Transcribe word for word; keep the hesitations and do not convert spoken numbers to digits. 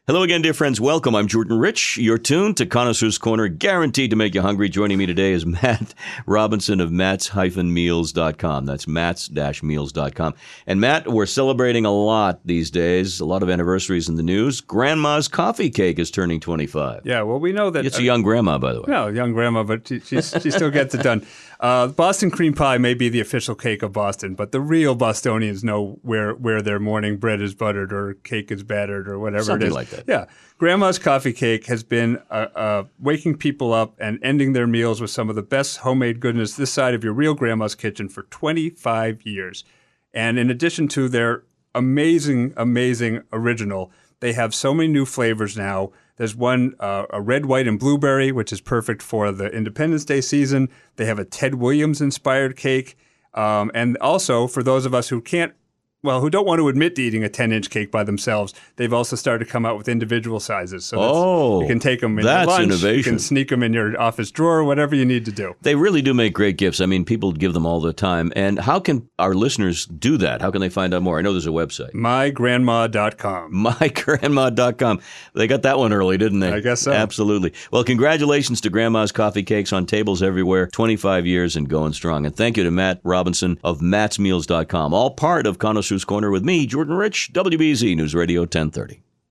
Hello again, dear friends. Welcome. I'm Jordan Rich. You're tuned to Connoisseur's Corner, guaranteed to make you hungry. Joining me today is Matt Robinson of Mats Meals dot com. That's Mats Meals dot com. And Matt, we're celebrating a lot these days, a lot of anniversaries in the news. Grandma's Coffee Cake is turning twenty-five. Yeah, well, we know that... It's a young grandma, by the way. No, young grandma, but she, she's, she still gets it done. Uh, Boston cream pie may be the official cake of Boston, but the real Bostonians know where, where their morning bread is buttered or cake is battered or whatever Something it is. like that. Yeah. Grandma's Coffee Cake has been uh, uh, waking people up and ending their meals with some of the best homemade goodness this side of your real grandma's kitchen for twenty-five years. And in addition to their amazing, amazing original, they have so many new flavors now. There's one, uh, a red, white, and blueberry, which is perfect for the Independence Day season. They have a Ted Williams-inspired cake. Um, and also, for those of us who can't, well, who don't want to admit to eating a ten-inch cake by themselves, they've also started to come out with individual sizes. So that's, oh, you can take them in that's your lunch, innovation. You can sneak them in your office drawer, whatever you need to do. They really do make great gifts. I mean, people give them all the time. And how can our listeners do that? How can they find out more? I know there's a website. my grandma dot com. my grandma dot com. They got that one early, didn't they? I guess so. Absolutely. Well, congratulations to Grandma's Coffee Cakes on tables everywhere. twenty-five years and going strong. And thank you to Matt Robinson of Mats Meals dot com. All part of Connoisseur's Corner with me, Jordan Rich, W B Z News Radio ten thirty.